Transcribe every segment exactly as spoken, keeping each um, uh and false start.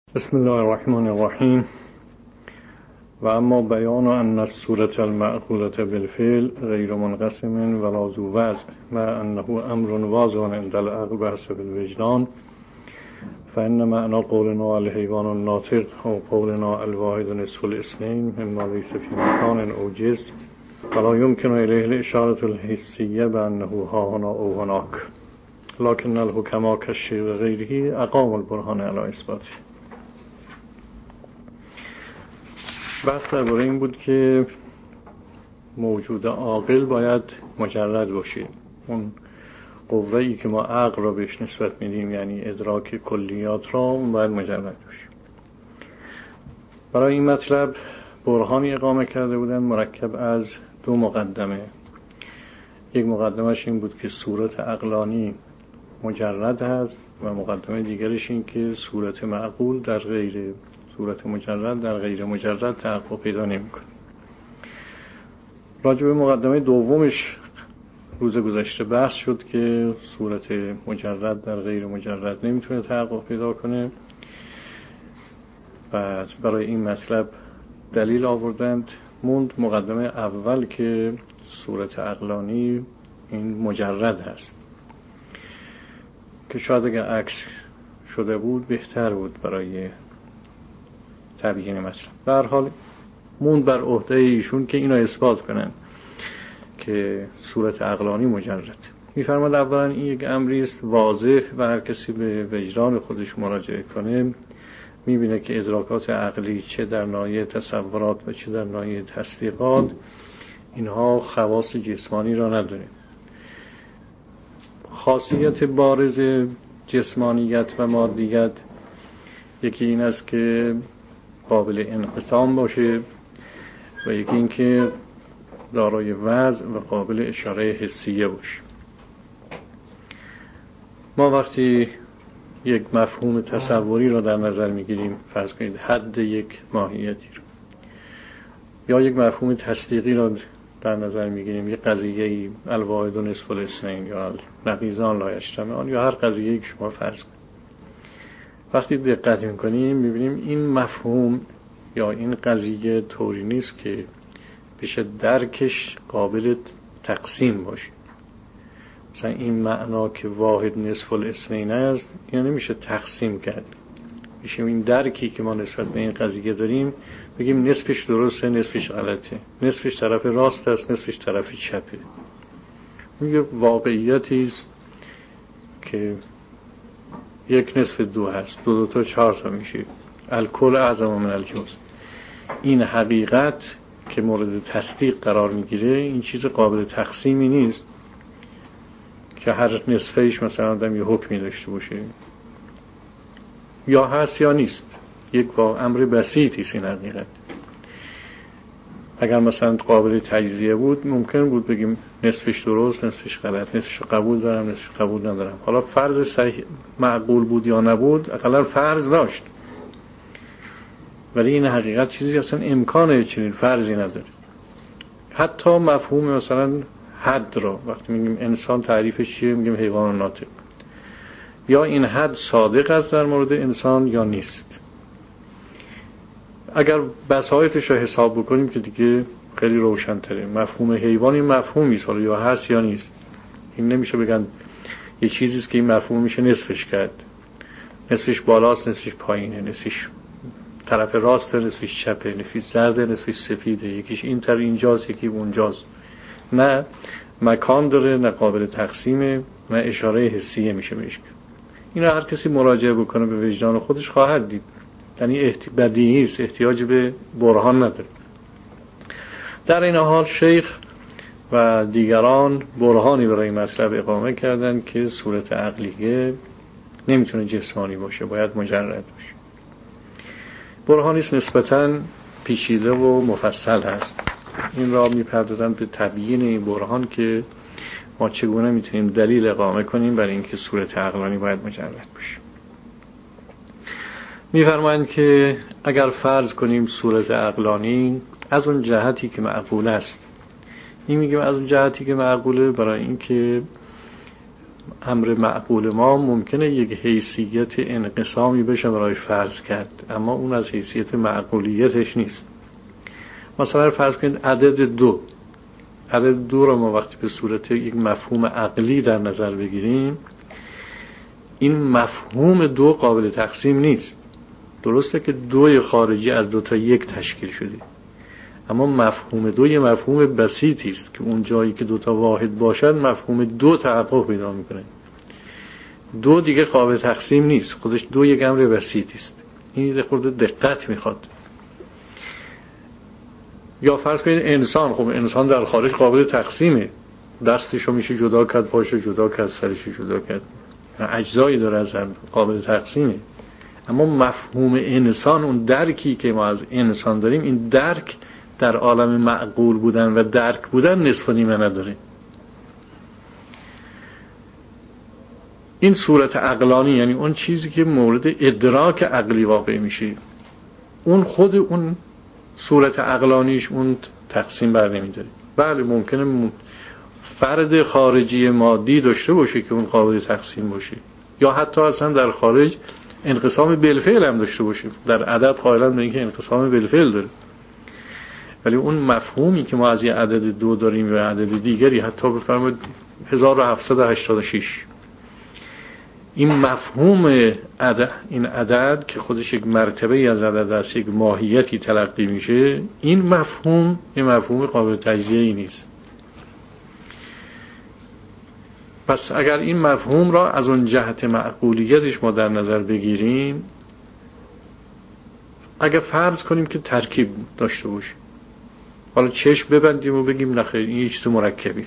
بسم الله الرحمن الرحیم. و اما بیان ان الصورة المعقولة بالفعل غیر منقسم ولا ذو وضع و انه امر واضح عند العقل بحسب الوجدان فان معنى قولنا الحيوان الناطق او قولنا الواحد نصف الاثنين مما ليس في مكان او جنس ولا يمكن اليه الاشارة الحسية بانه ها هنا او هناك لكن الحكماء كالشيخ غيره اقاموا البرهان على اثباته. بحث درباره این بود که موجود عاقل باید مجرد باشه. اون قوه‌ای که ما عقل را بهش نسبت میدیم، یعنی ادراک کلیات را، اون باید مجرد باشه. برای این مطلب برهانی اقامه کرده بودن مرکب از دو مقدمه. یک مقدمش این بود که صورت عقلانی مجرد هست و مقدمه دیگرش این که صورت معقول در غیر صورت مجرد در غیر مجرد تحقق پیدا نمی‌کنه. راجع به مقدمه دومش روز گذشته بحث شد که صورت مجرد در غیر مجرد نمیتونه تحقق پیدا کنه. بعد برای این مطلب دلیل آوردند. موند مقدمه اول که صورت عقلانی این مجرد هست، که شاید اگر عکس شده بود بهتر بود برای تبیین مطلب. به هر حال موند بر عهده ایشون که اینو اثبات کنن که صورت عقلانی مجرد. میفرماد اولا این یک امری است واضح و هر کسی به وجدان خودش مراجعه کنه میبینه که ادراکات عقلی چه در ناحیه تصورات و چه در ناحیه تصدیقات اینها خواص جسمانی را نداره. خاصیت بارز جسمانیت و مادیت یکی این است که قابل انقسام باشه و یکی این که دارای وضع و قابل اشاره حسیه باشه. ما وقتی یک مفهوم تصوری را در نظر میگیریم، فرض کنید حد یک ماهیتی رو، یا یک مفهوم تصدیقی را در نظر میگیریم، یک قضیه الواحد نصف الاثنین یا نقیضان لا یجتمعان یا هر قضیه‌ای که شما فرض کنید، وقتی دقت میکنیم میبینیم این مفهوم یا این قضیه طوری نیست که بشه درکش قابل تقسیم باشه. مثلا این معنا که واحد نصف الاثنین است، این نمیشه تقسیم کرد. میشه این درکی که ما نسبت به این قضیه داریم بگیم نصفش درسته، نصفش غلطه، نصفش طرف راست است، نصفش طرف چپه. میگه واقعیتی است که یک نصف دو هست، دو دو تا چهار تا میشه، الکل اعظم من الجزء. این حقیقت که مورد تصدیق قرار میگیره این چیز قابل تقسیمی نیست که هر نصفش مثلا آدم یه حکمی داشته باشه، یا هست یا نیست. یک واقع امر بسیطی است این حقیقت. اگر مثلا قابل تجزیه بود ممکن بود بگیم نصفش درست، نصفش غلط، نصفش قبول دارم، نصفش قبول ندارم. حالا فرض صحیح معقول بود یا نبود، اقلا فرض داشت، ولی این حقیقت چیزی اصلا امکان چنین فرضی نداره. حتی مفهوم مثلا حد را وقتی میگیم انسان تعریفش چیه، میگیم حیوان ناطق، یا این حد صادق است در مورد انسان یا نیست. اگر بسایطش رو حساب بکنیم که دیگه خیلی روشن‌تره. مفهوم حیوان این مفهومی است، یا هست یا نیست. این نمیشه بگن یه چیزی است که این مفهوم میشه نصفش کرد، نصفش بالاست، نصفش پایینه، نصفش طرف راست، نصفش چپه، نصفش زرد، نصفش سفیده، یکیش این طرف اینجاست، یکی اونجاست. نه مکان داره، نه قابل تقسیمه، نه اشاره حسیه میشه بهش. اینا هر کسی مراجعه بکنه به وجدان خودش خواهد دید. یعنی احت... بدیهی است، احتیاج به برهان نداره. در این حال شیخ و دیگران برهانی برای مطلب اقامه کردن که صورت عقلیه نمیتونه جسمانی باشه، باید مجرد باشه. برهانی است نسبتاً پیچیده و مفصل هست. این را میپردازن به تبیین این برهان که ما چگونه میتونیم دلیل اقامه کنیم برای اینکه صورت عقلانی باید مجرد باشه. میفرمایند که اگر فرض کنیم صورت عقلانی از اون جهتی که معقول است، این میگیم از اون جهتی که معقوله برای اینکه امر معقول ما ممکنه یک حیثیت انقسامی بشه برای فرض کرد، اما اون از حیثیت معقولیتش نیست. مثلا فرض کنید عدد دو عدد دو رو ما وقتی به صورت یک مفهوم عقلی در نظر بگیریم، این مفهوم دو قابل تقسیم نیست. درسته که دوی خارجی از دو تا یک تشکیل شده، اما مفهوم دو یه مفهوم بسیطی است که اون جایی که دو تا واحد باشد مفهوم دو تحقق پیدا میکنه. دو دیگه قابل تقسیم نیست، خودش دو یک امر بسیطی است. این یه خورده دقت میخواد. یا فرض کنید انسان، خب انسان در خارج قابل تقسیمه، دستشو میشه جدا کرد، پاشو جدا کرد، سرشو جدا کرد، اجزایی داره از هم قابل تقسیمه. اما مفهوم انسان، اون درکی که ما از انسان داریم، این درک در عالم معقول بودن و درک بودن نصف و نیمه نداره. این صورت عقلانی یعنی اون چیزی که مورد ادراک عقلی واقع میشه، اون خود اون صورت عقلانیش اون تقسیم بر نمیداره. بله ممکنه فرد خارجی مادی داشته باشه که اون قابل تقسیم باشه، یا حتی اصلا در خارج انقسام بالفعل هم داشته باشه. در عدد قائلا به اینکه انقسام بالفعل داره، ولی اون مفهومی که ما از یه عدد دو داریم و عدد دیگری، حتی بفرمایید هزار و هفتصد و هشتاد و شش، این مفهوم عدد، این عدد که خودش یک مرتبه از عدد است، یک ماهیتی تلقی میشه، این مفهوم این مفهوم قابل تجزیه‌ای نیست. پس اگر این مفهوم را از اون جهت معقولیتش ما در نظر بگیریم، اگر فرض کنیم که ترکیب داشته باشه، حالا چشم ببندیم و بگیم نخیر این یه چیز مرکبی،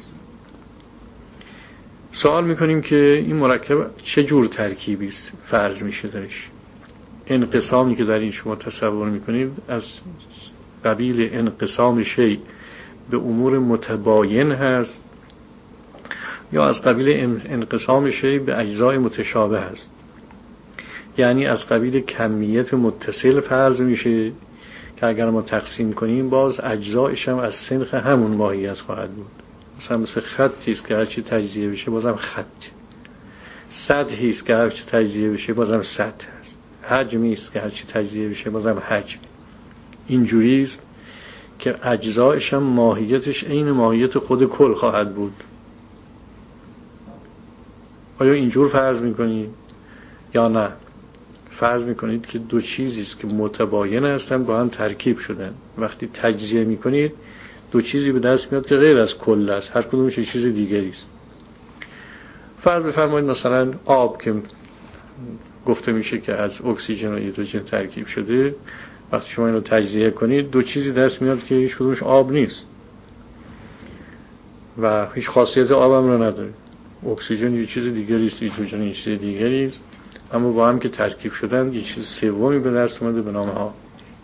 سوال میکنیم که این مرکب چه جور ترکیبی است فرض میشه درش. انقسامی که در این شما تصور میکنید از قبیل انقسام شیء به امور متباین هست، یا از قبیل انقسام شیء به اجزای متشابه هست. یعنی از قبیل کمیت متصل فرض میشه که اگر ما تقسیم کنیم باز اجزایش هم از سنخ همون ماهیت خواهد بود. مثلا مثل خطی است که هرچی تجزیه بشه بازم خط، سطحی است که هرچی تجزیه بشه بازم سطح است، حجمی است که هرچی تجزیه بشه بازم حجم. اینجوری است که اجزایش هم ماهیتش عین ماهیت خود کل خواهد بود. آیا اینجور فرض میکنید یا نه؟ فرض میکنید که دو چیزی است که متباین هستن با هم ترکیب شدن، وقتی تجزیه میکنید دو چیزی به دست میاد که غیر از کل است، هر کدومش یه چیز دیگری است. فرض بفرمایید مثلا آب که گفته میشه که از اکسیژن و هیدروژن ترکیب شده، وقتی شما اینو تجزیه کنید دو چیزی دست میاد که هیچ کدومش آب نیست و هیچ خاصیت آب هم رو نداره. اکسیژن یه چیز دیگری است، هیدروژن یه چیز دیگری است، اما با هم که ترکیب شدن یه چیز سومی به دست اومده به نام آب.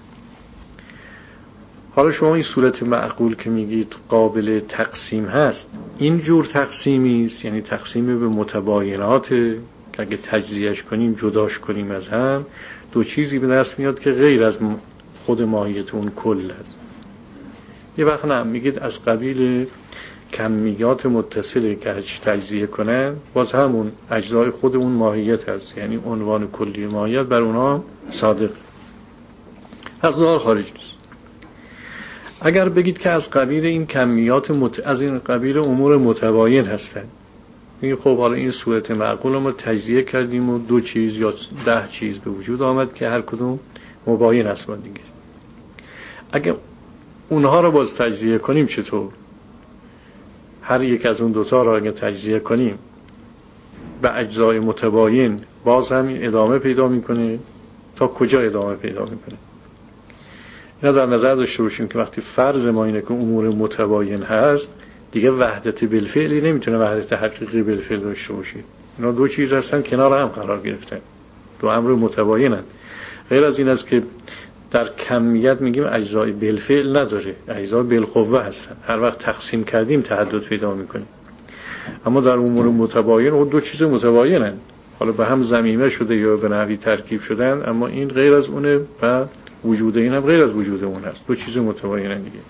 حالا شما این صورت معقول که میگید قابل تقسیم هست، این جور تقسیمی است، یعنی تقسیم به متباینات که اگه تجزیهش کنیم جداش کنیم از هم، دو چیزی به دست میاد که غیر از خود ماهیت اون کل است. یه وقت نه میگید از قبیل کمیات متصله که هرچی تجزیه کنن باز همون اجزای خود اون ماهیت هست، یعنی عنوان کلی ماهیت بر اونها صادق، از اونها خارج نیست. اگر بگید که از قبیل این کمیات مت... از این قبیل امور متباین هستند، میگه خب حالا این صورت معقول ما تجزیه کردیم و دو چیز یا ده چیز به وجود آمد که هر کدوم مباین است با دیگه. اگر اونها رو باز تجزیه کنیم چطور؟ هر یک از اون دوتا رو اگر تجزیه کنیم به اجزای متباین، باز هم ادامه پیدا میکنه. تا کجا ادامه پیدا میکنه؟ اینا در نظر داشته باشیم که وقتی فرض ما اینه که امور متباین هست، دیگه وحدت بالفعلی نمیتونه وحدت حقیقی بالفعل داشته باشه. اینا دو چیز هستن کنار هم قرار گرفتن، دو امر متباینن. غیر از این است که در کمیت میگیم اجزای بالفعل نداره، اجزای بالقوه هستن، هر وقت تقسیم کردیم تعدد پیدا میکنیم. اما در امور متباین اون دو چیز متباینن، حالا به هم ضمیمه شده یا به نحوی ترکیب شدن، اما این غیر از اونه و وجود این هم غیر از وجود اون هست. دو چیز متباینن دیگه.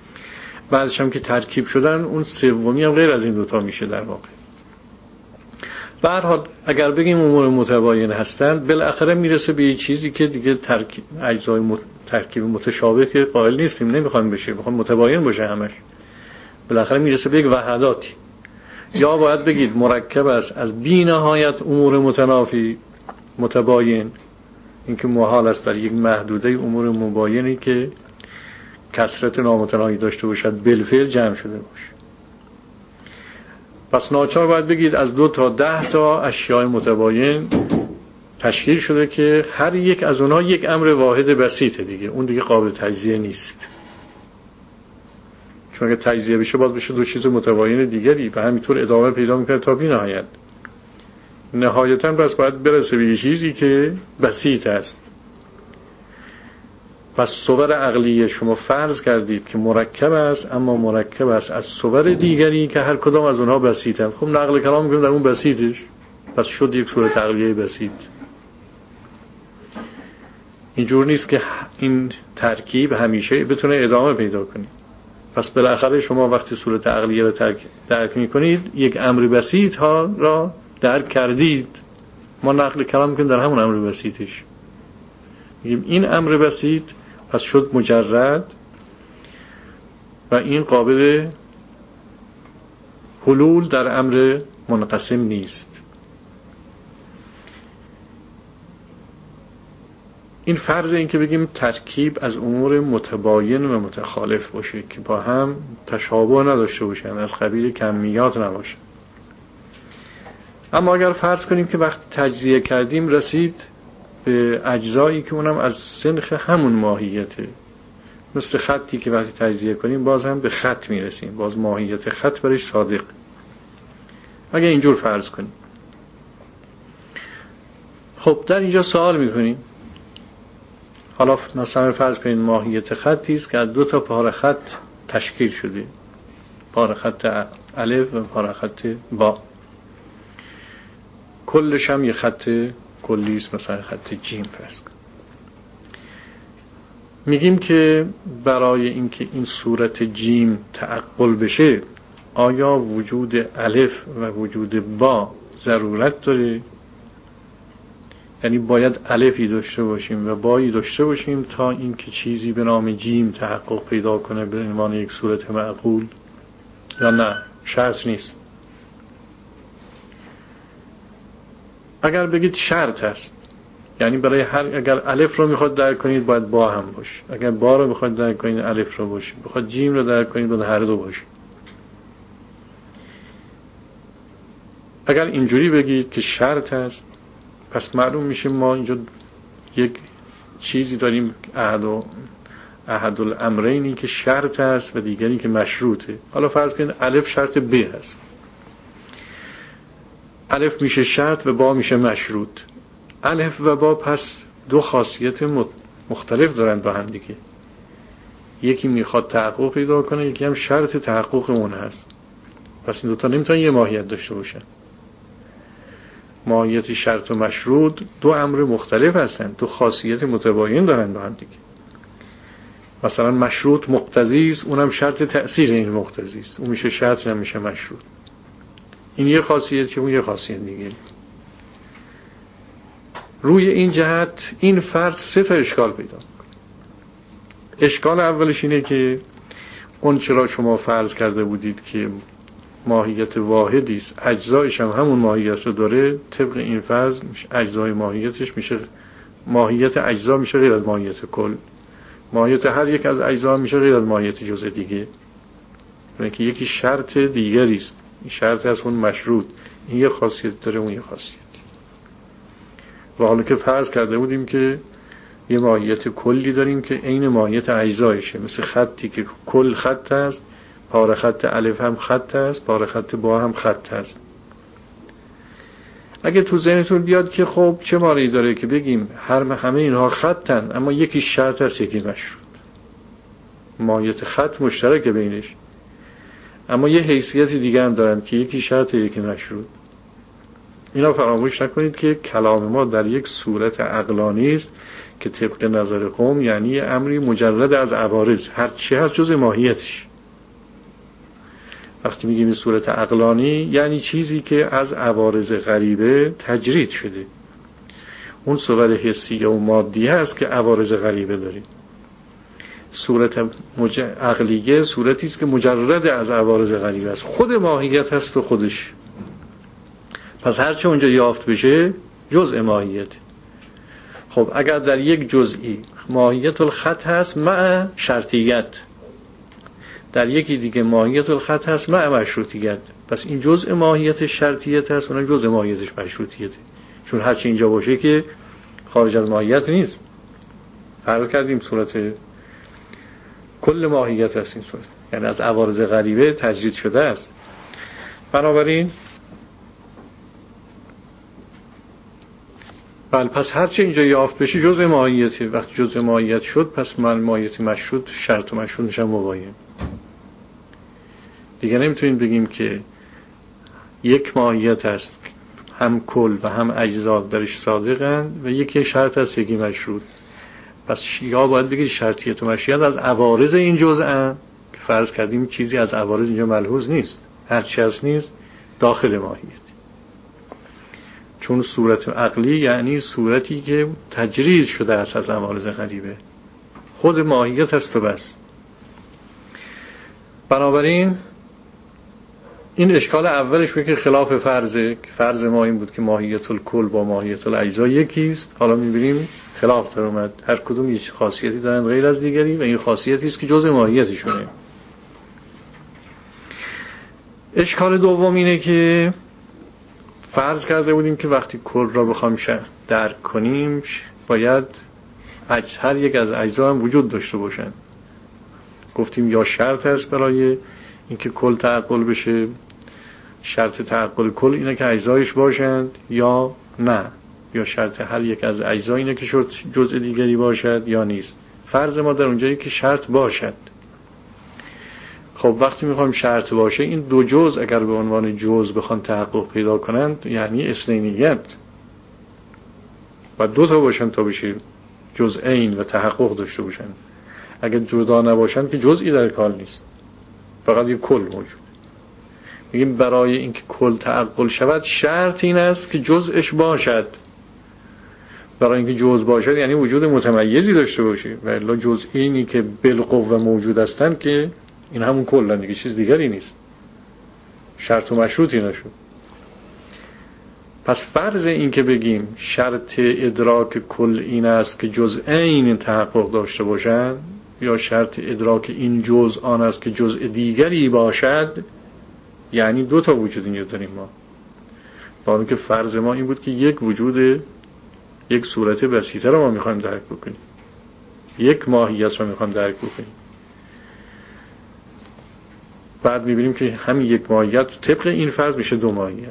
بعدش هم که ترکیب شدن، اون سومی هم غیر از این دوتا میشه در واقع. به هر حال اگر بگیم امور متباین هستند، بالاخره میرسه به یه چیزی که دیگه ترکیب اجزای مت... ترکیب متشابه که قائل نیستیم، نمیخوایم بشه، میخوایم متباین باشه همش. بالاخره میرسه به یک وحداتی. یا باید بگید مرکب است از بی نهایت امور متنافی متباین، این که محال است در یک محدوده امور مباینی که کثرت نامتناهی داشته باشد بالفعل جمع شده باشه. پس ناچار باید بگید از دو تا ده تا اشیاء متباین تشکیل شده که هر یک از اونها یک امر واحد بسیطه دیگه، اون دیگه قابل تجزیه نیست. چون اگه تجزیه بشه باید بشه دو چیز متباین دیگری و همینطور ادامه پیدا میکنه تا بی نهایت. نهایتاً بس باید برسه به چیزی که بسیط است. پس صور عقلیه شما فرض کردید که مرکب است، اما مرکب است از صور دیگری که هر کدام از اونها بسیطند. خب نقل کلام میکنیم در اون بسیطش، پس شد یک صورت عقلیه بسیط. اینجور نیست که این ترکیب همیشه بتونه ادامه پیدا کنه. پس بالاخره شما وقتی صورت عقلیه رو درک میکنید، یک امر بسیط ها را درک کردید. ما نقل کلام میکنیم در همون امر بسیطش، میگیم این امر بسیط پس شد مجرد و این قابل حلول در امر منقسم نیست. این فرض این که بگیم ترکیب از امور متباین و متخالف باشه که با هم تشابه نداشته باشن، از قبیل کمیات نباشه. اما اگر فرض کنیم که وقتی تجزیه کردیم رسید به اجزایی که اونم از سنخ همون ماهیته، مثل خطی که وقتی تجزیه کنیم باز هم به خط میرسیم، باز ماهیت خط برش صادق. اگر اینجور فرض کنیم، خب در اینجا سوال میکنیم، حالا مثلا فرض کنید ماهیت خطی است که از دو تا پاره خط تشکیل شده، پاره خط الف و پاره خط با، کلش هم یه خط کلی است، مثلا خط جیم فرض کن. میگیم که برای اینکه این صورت جیم تعقل بشه، آیا وجود الف و وجود با ضرورت داره؟ یعنی باید الفی داشته باشیم و بایی داشته باشیم تا اینکه چیزی به نام جیم تحقق پیدا کنه به عنوان یک صورت معقول، یا نه شرط نیست؟ اگر بگید شرط هست، یعنی برای هر، اگر الف رو میخواد درک کنید باید با هم باشه، اگر با رو میخواد درک کنید الف رو باشه، بخواد جیم رو درک کنید باید هر دو باشه. اگر اینجوری بگید که شرط هست، پس معلوم میشه ما اینجا یک چیزی داریم، احد و احد الامرینی که شرط هست و دیگری که مشروطه. حالا فرض کنید الف شرط ب هست، الف میشه شرط و با میشه مشروط. الف و با پس دو خاصیت مختلف دارن با هم دیگه، یکی میخواد تحقق پیدا کنه، یکی هم شرط تحقق اون هست. پس این دوتا نمیتونن یه ماهیت داشته باشن. ماهیت شرط و مشروط دو امر مختلف هستن، دو خاصیت متباین دارن با هم دیگه. مثلا مشروط مقتضی است، اونم شرط تأثیر این مقتضی است، اون میشه شرط هم میشه مشروط. این یه خاصیت، اون یه خاصیت دیگه. روی این جهت این فرض سه تا اشکال پیدا می‌کنه. اشکال اولش اینه که اون چرا شما فرض کرده بودید که ماهیت واحدی است، اجزایش هم همون ماهیت رو داره، طبق این فرض اجزای ماهیتش میشه، ماهیت اجزا میشه غیر از ماهیت کل، ماهیت هر یک از اجزا میشه غیر از ماهیت جزء دیگه. یعنی که یکی شرط دیگری است، این شرط از اون مشروط، این یه خاصیت داره اون یه خاصیت. و حالا که فرض کرده بودیم که یه ماهیت کلی داریم که عین ماهیت اجزایشه، مثل خطی که کل خط هست، پاره خط الف هم خط هست، پاره خط با هم خط هست. اگه تو ذهنتون بیاد که خب چه معنی داره که بگیم هر همه اینها خطن اما یکی شرط هست یکی مشروط، ماهیت خط مشترکه بینش، اما یه حیثیت دیگه هم دارن که یکی شرط یکی مشروط. اینا فراموش نکنید که کلام ما در یک صورت عقلانی است که طبق نظر قوم یعنی امری مجرد از عوارض، هر چی هست جز ماهیتش. وقتی میگیم این صورت عقلانی یعنی چیزی که از عوارض غریبه تجرید شده. اون صور حسی و مادی هست که عوارض غریبه داره. صورت مج... عقلیه صورتی است که مجرد از عوارض غریبه است، خود ماهیت هست و خودش. پس هرچه اونجا یافت بشه جزء ماهیت. خب اگر در یک جزئی ماهیت الخط هست مع شرطیت، در یکی دیگه ماهیت الخط هست مع مشروطیت، پس این جزء ماهیت شرطیت هست، اون جزء ماهیتش مشروطیته. چون هرچی اینجا باشه که خارج از ماهیت نیست. فرض کردیم صورت کل ماهیت هست این صورت، یعنی از عوارض غریبه تجرید شده است. بنابراین بله، پس هرچی اینجا یافت بشه جزء ماهیته. وقتی جزء ماهیت شد پس ماهیت مشروط شرط و مشروطش هم مباین. دیگه نمیتونیم بگیم که یک ماهیت هست هم کل و هم اجزا درش صادقند و یکی شرط هست یکی مشروط. پس یا باید بگید شرطیت و مشروطیت از عوارض این جزءن که فرض کردیم چیزی از عوارض اینجا ملحوظ نیست، هر چی هست نیست داخل ماهیت. چون صورت عقلی یعنی صورتی که تجرید شده است از عوارض غریبه، خود ماهیت هست و بس. بنابراین این اشکال اولش به که خلاف فرضه، که فرض ما این بود که ماهیت الکل با ماهیت الاجزا یکیست. حالا می‌بینیم خلاف در اومد، هر کدوم یک خاصیتی دارن غیر از دیگری و این خاصیتی است که جزء ماهیتشونه. اشکال دوم اینه که فرض کرده بودیم که وقتی کل را بخوایم درک کنیم باید هر یک از اجزا هم وجود داشته باشن. گفتیم یا شرط هست برای اینکه کل تعقل بشه، شرط تعقل کل اینه که اجزایش باشند، یا نه، یا شرط هر یک از اجزا اینه که جزء دیگری باشد یا نیست. فرض ما در اونجایی که شرط باشد. خب وقتی میخوایم شرط باشه این دو جزء اگر به عنوان جزء بخوان تحقق پیدا کنند یعنی اثنینیت و دو تا باشن تا بشه جزئین و تحقق داشته باشن. اگر جدا نباشن که جزئی در کار نیست، فقط یک کل موجود. میگیم برای اینکه کل تعقل شود شرط این است که جزءش باشد. برای اینکه جزء باشد یعنی وجود متمیزی داشته باشه، و الا جزئینی که بالقوه موجود هستند که این همون کلن دیگه، چیز دیگری نیست، شرط و مشروطی نشد. پس فرض این که بگیم شرط ادراک کل این است که جزئین تحقق داشته باشند، یا شرط ادراک این جزء آن است که جزء دیگری باشد، یعنی دو تا وجود اینجا داریم ما. با اینکه فرض ما این بود که یک وجود، یک صورت بسیطه رو ما میخوایم درک بکنیم، یک ماهیت رو میخوایم درک بکنیم. بعد میبینیم که همین یک ماهیت طبق این فرض میشه دو ماهیت.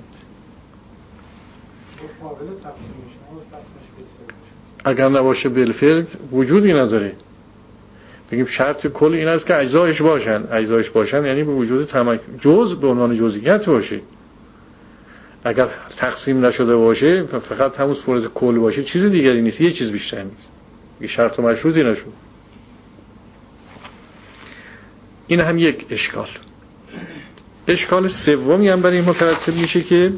اگر نباشه بالفعل وجودی نداره. بگیم شرط کل این است که اجزایش باشن، اجزایش باشن یعنی به وجود تمام جزء به عنوان جزئیات باشه. اگر تقسیم نشده باشه فقط همون صورت کل باشه، چیز دیگری نیست، یه چیز بیشتر نیست، یه شرط و مشروطی نشد. این هم یک اشکال. اشکال سومی هم برای این مترتب میشه که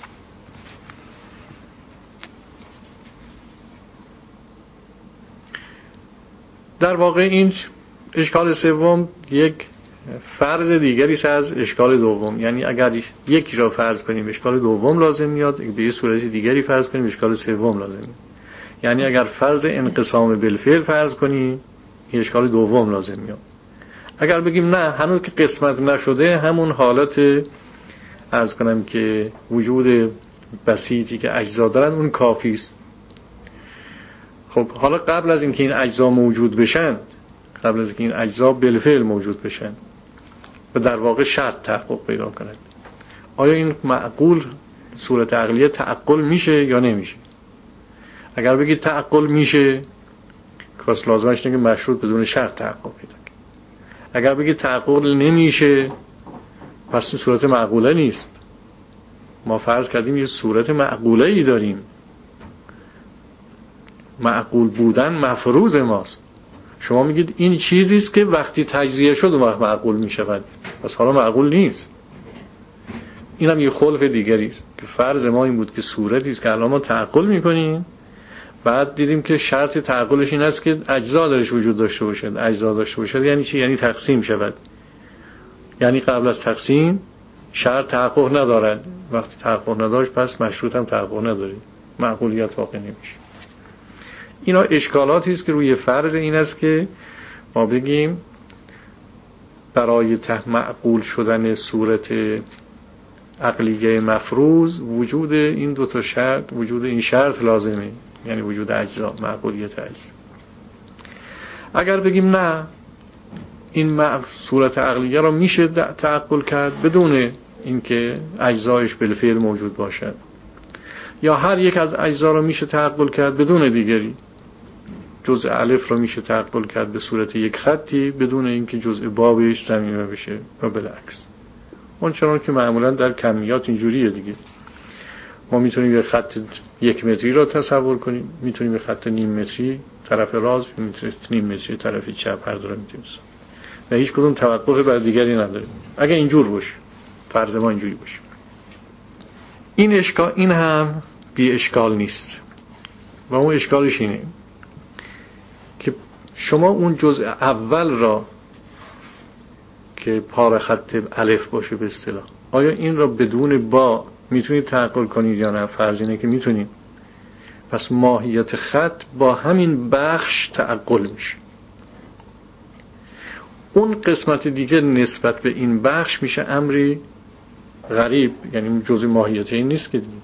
در واقع این اشکال سوم یک فرض دیگری است از اشکال دوم. یعنی اگر یکی را فرض کنیم اشکال دوم لازم میاد، به یه صورت دیگری فرض کنیم اشکال سوم لازم میاد. یعنی اگر فرض انقسام بالفعل فرض کنیم این اشکال دوم لازم میاد. اگر بگیم نه هنوز که قسمت نشده همون حالت عرض کنم که وجود بسیطی که اجزا دارن اون کافی است. خب حالا قبل از اینکه این اجزا موجود بشن، قبل از اینکه این اجزا بالفعل موجود بشن و در واقع شرط تحقق پیدا کند، آیا این معقول صورت عقلیه تعقل میشه یا نمیشه؟ اگر بگید تعقل میشه کاس لازمش اینه که مشروط بدون شرط تحقق پیدا کنه. اگر بگید تعقل نمیشه پس این صورت معقوله نیست. ما فرض کردیم یه صورت معقوله ای داریم، معقول بودن مفروض ماست. شما میگید این چیزی است که وقتی تجزیه شد اون وقت معقول میشود، پس حالا معقول نیست. اینم یه خلف دیگری است که فرض ما این بود که صورتی است که الان ما تعقل میکنیم، بعد دیدیم که شرط تعقلش این است که اجزا درش وجود داشته باشد. اجزا داشته باشد یعنی چی؟ یعنی تقسیم شود. یعنی قبل از تقسیم شرط تحقق ندارد. وقتی تحقق نداشت پس مشروط هم تحقق نداره، معقولیت واقع نمیشه. اینا اشکالاتی است که روی فرض این است که ما بگیم برای معقول شدن صورت عقلیه مفروض وجود این دو تا شرط، وجود این شرط لازمه، یعنی وجود اجزا، معقولیت اجزا. اگر بگیم نه، این صورت عقلیه را میشه تعقل کرد بدون اینکه اجزایش بالفعل موجود باشد، یا هر یک از اجزا را میشه تعقل کرد بدون دیگری. جزء الف را میشه تعقل کرد به صورت یک خطی بدون اینکه جزء بابش ضمیمه بشه و بالعکس. اون چنان که معمولا در کمیات اینجوریه دیگه. ما میتونیم یک خط یک متری را تصور کنیم، میتونیم یک خط نیم متری طرف راست، میتونیم نیم متری طرف چپ، هر دو را میتونیم و هیچ کدوم توقف بر دیگری نداره. اگه اینجور باشه، فرض ما اینجوری باشه، این اشکال این هم بی اشکال نیست. و اون اشکالش اینه که شما اون جزء اول را که پاره خط الف باشه به اصطلاح، آیا این را بدون با میتونید تعقل کنید یا نه؟ فرض اینه که میتونید. پس ماهیت خط با همین بخش تعقل میشه. اون قسمت دیگه نسبت به این بخش میشه امری غریب، یعنی جزء ماهیت این نیست که دیگه.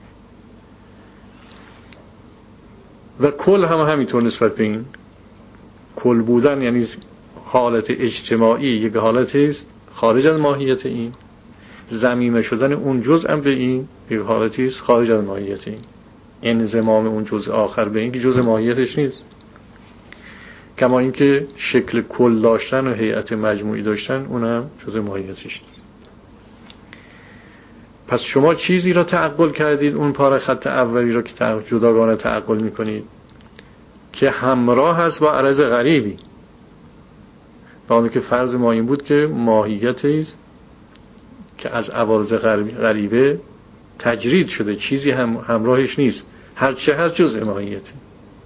و کل هم همینطور نسبت به این کل بودن، یعنی حالت اجتماعی یک حالتی است خارج از ماهیت این، ضمیمه شدن اون جزء هم به این یک حالتی است خارج از ماهیت این، انضمام اون جزء آخر به این که جزء ماهیتش نیست. کما اینکه شکل کل داشتن و هیئت مجموعی داشتن اونم جزء ماهیتش نیست. پس شما چیزی را تعقل کردید، اون پاره خط اولی را که جداگانه تعقل میکنید که همراه هست با عرض غریبی، با اون که فرض ما این بود که ماهیتی است که از عوارض غریبه تجرید شده، چیزی هم همراهش نیست، هر چه هست جزء ماهیتی.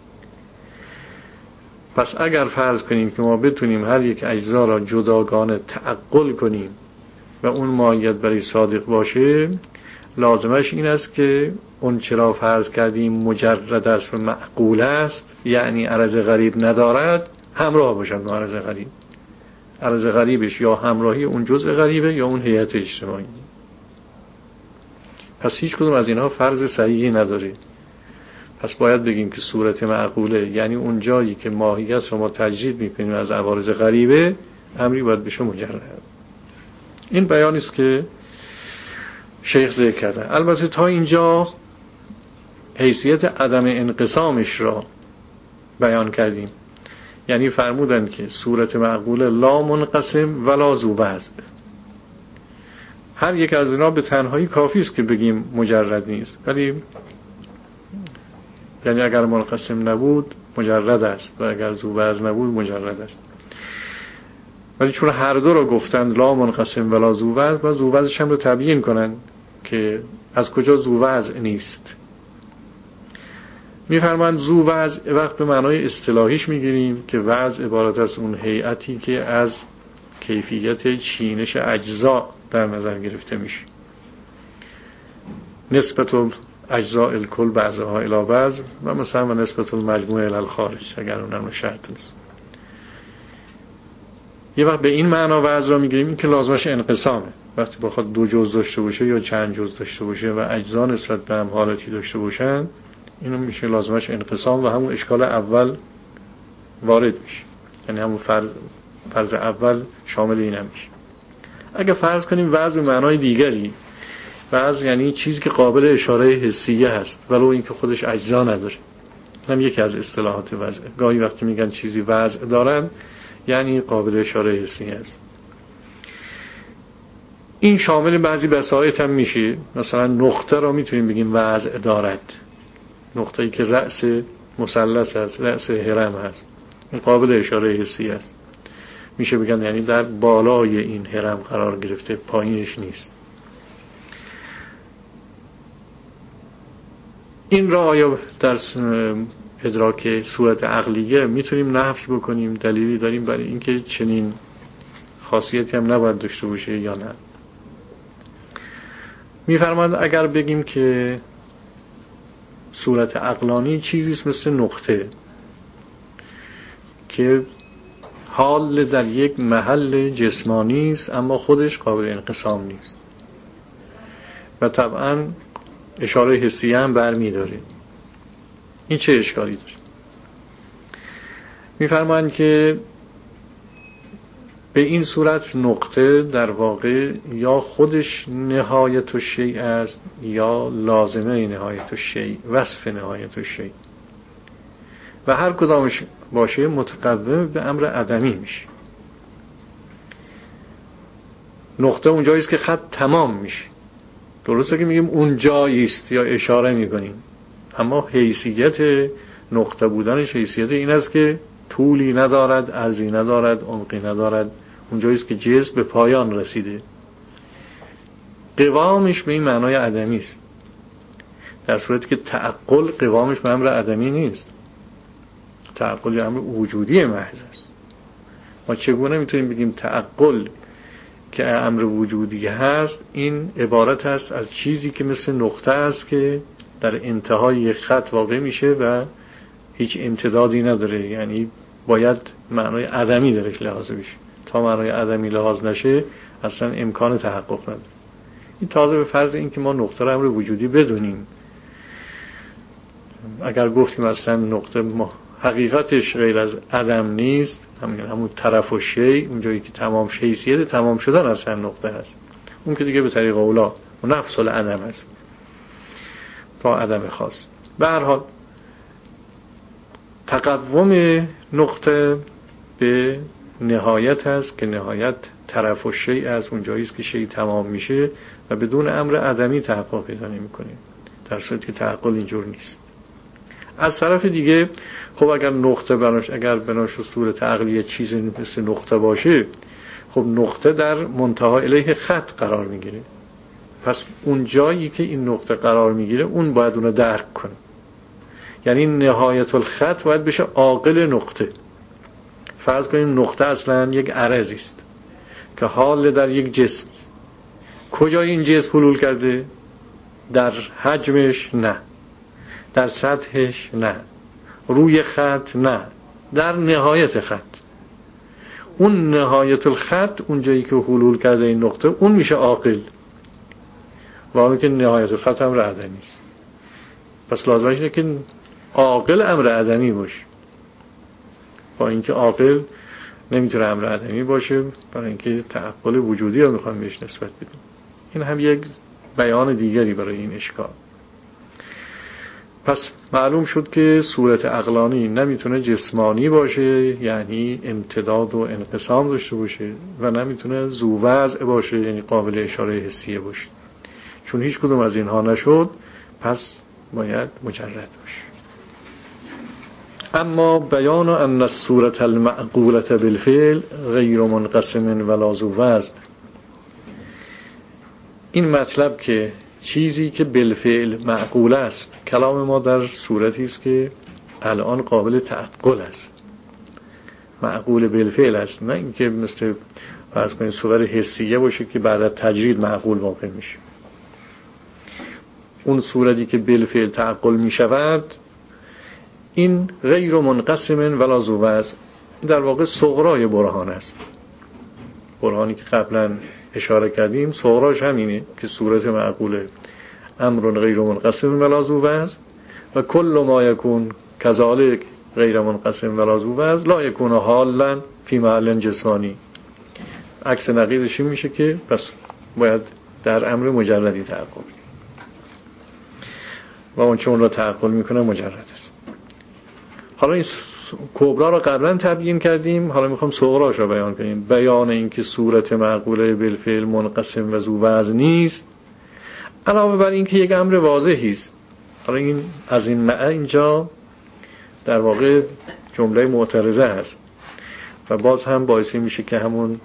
پس اگر فرض کنیم که ما بتونیم هر یک اجزا را جداگانه تعقل کنیم و اون ماهیت برای صادق باشه، لازمش این است که اون چرا فرض کردیم مجرد است و معقول است، یعنی عرض غریب ندارد، همراه باشد با عرض غریب. عرض غریبش یا همراهی اون جزء غریبه یا اون هیئت اجتماعی. پس هیچ کدوم از اینها فرض صحیحی نداره. پس باید بگیم که صورت معقوله یعنی اون جایی که ماهیت شما تجرید میکنیم از عوارض غریبه، امری باید بشه مجرد. این بیانی است که شیخ ذکر کرده. البته تا اینجا حیثیت عدم انقسامش را بیان کردیم، یعنی فرمودند که صورت معقوله لا منقسم ولا ذو وضع. هر یک از اینا به تنهایی کافی است که بگیم مجرد نیست، ولی یعنی اگر منقسم نبود مجرد است و اگر ذو وضع نبود مجرد است. ولی چون هر دو را گفتند لا منقسم ولا ذو وضع، و ذو وضعش هم رو تبیین کنن که از کجا ذو وضع نیست. میفرمایند ذو وضع وقت به معنای اصطلاحیش میگیریم که وضع عبارت از اون هیئتی که از کیفیت چینش اجزا در نظر گرفته میشه. نسبت اجزاء الکل بعضها الی بعض و مثلا نسبت المجموع الی الخارج اگر اونم شرط نیست. یه وقت به این معنا وضع را میگیریم این که لازمش انقسامه، وقتی بخواد دو جزء داشته باشه یا چند جزء داشته باشه و اجزا نسبت به هم حالتی داشته باشن، اینو میشه لازمش انقسام و همون اشکال اول وارد میشه، یعنی همون فرض فرض اول شامل این هم میشه. اگه فرض کنیم وضع به معنای دیگری، وضع یعنی چیزی که قابل اشاره حسیه هست ولو اینکه خودش اجزا نداره، هم یکی از اصطلاحات وضع. گاهی وقتی میگن چیزی وضع دارن یعنی قابل اشاره حسیه است. این شامل بعضی بساطت هم میشه. مثلا نقطه را میتونیم بگیم وضع دارد، نقطه‌ای که رأس مثلث است، رأس هرم هست، این قابل اشاره حسی است. میشه بگن یعنی در بالای این هرم قرار گرفته، پایینش نیست. این را آیا در ادراک صورت عقلیه میتونیم نفی بکنیم؟ دلیلی داریم برای اینکه چنین خاصیتی هم نباید داشته باشه یا نه؟ میفرماند اگر بگیم که صورت عقلانی چیزیست مثل نقطه که حال در یک محل جسمانی است اما خودش قابل انقسام نیست و طبعا اشاره حسی هم برمی داره، این چه اشکالی داره؟ میفرمایند که به این صورت نقطه در واقع یا خودش نهایت الشیء است یا لازمه نهایت الشیء، وصف نهایت الشیء، و هر کدامش باشه متقوم به امر عدمی میشه. نقطه اونجایی است که خط تمام میشه، درسته که میگیم اونجایی است یا اشاره میکنیم، اما حیثیت نقطه بودنش حیثیت این است که طولی ندارد، عرضی ندارد، عمقی ندارد، اونجایی است که جسم به پایان رسیده. قوامش به این معنای عدمی است، در صورتی که تعقل قوامش به امر عدمی نیست، تعقل امر وجودی محض است. ما چگونه میتونیم بگیم تعقل که امر وجودی هست این عبارت است از چیزی که مثل نقطه است که در انتهای خط واقع میشه و هیچ امتدادی نداره، یعنی باید معنای عدمی درش لحاظ بشه. تا معنای عدمی لحاظ نشه اصلا امکان تحقق نداره. این تازه به فرض این که ما نقطه را امر وجودی بدونیم. اگر گفتیم اصلا نقطه ما حقیقتش غیر از عدم نیست، همین همون طرف و شی، اونجایی که تمام حیثیت تمام شدن اصلا نقطه هست، اون که دیگه به طریق اولا و نفس العدم هست تا عدم خاص. به هر حال تقوم نقطه به نهایت هست که نهایت طرف و شی است، اونجایی است که شی تمام میشه و بدون امر عدمی تحقق پیدا نمی‌کنه، در صورتی که تعقل اینجور نیست. از طرف دیگه خب اگر نقطه بناش اگر بناش صورت عقلی چیزی مثل نقطه باشه، خب نقطه در منتها الیه خط قرار میگیره، پس اون جایی که این نقطه قرار میگیره اون باید اونو درک کنه، یعنی نهایت الخط باید بشه عاقل نقطه. فرض کنیم نقطه اصلا یک عرضی است که حال در یک جسم، کجای این جسم حلول کرده؟ در حجمش نه، در سطحش نه، روی خط نه، در نهایت خط. اون نهایت الخط اونجایی که حلول کرده این نقطه اون میشه عاقل، و حالا که نهایت الخط امر عدمی است، پس لازمش اینه که عاقل امر عدمی باشه، با اینکه عاقل نمیتونه امر عدمی باشه برای اینکه تعقل وجودی رو میخوام بهش نسبت بدیم. این هم یک بیان دیگری برای این اشکال. پس معلوم شد که صورت عقلانی نمیتونه جسمانی باشه، یعنی امتداد و انقسام داشته باشه، و نمیتونه ذو وضع باشه، یعنی قابل اشاره حسیه باشه. چون هیچ کدوم از اینها نشد پس باید مجرد باشه. اما بیان ان الصورة المعقولة بالفعل غیر منقسم ولا ذو وضع، این مطلب که چیزی که بالفعل معقول است، کلام ما در صورتی است که الان قابل تعقل است، معقول بالفعل است، نه اینکه مثل فرض کنید صور حسیه باشه که بعد از تجرید معقول واقع میشه. اون صورتی که بالفعل تعقل میشود این غیر منقسم ولا ذو وضع، در واقع صغرای برهان است. برهانی که قبلا اشاره کردیم صغراش همینه که صورت معقوله امر غیر منقسم ولا ذو وضع، و کل ما یکون کذالک غیر منقسم ولا ذو وضع لا یکون حالا فی محل جسمانی. عکس نقیضش این میشه که پس باید در امر مجردی تعقل، و اون چون را تعقل میکنه مجرد است. حالا این کبرا را قبلا تبیین کردیم، حالا میخوام صغراش را بیان کنیم. بیان این که صورت معقوله بالفعل منقسم و ذو وضع نیست، علاوه بر این که یک امر واضحی است. حالا این از این معنی اینجا در واقع جمله معترضه است و باز هم باعث میشه که همون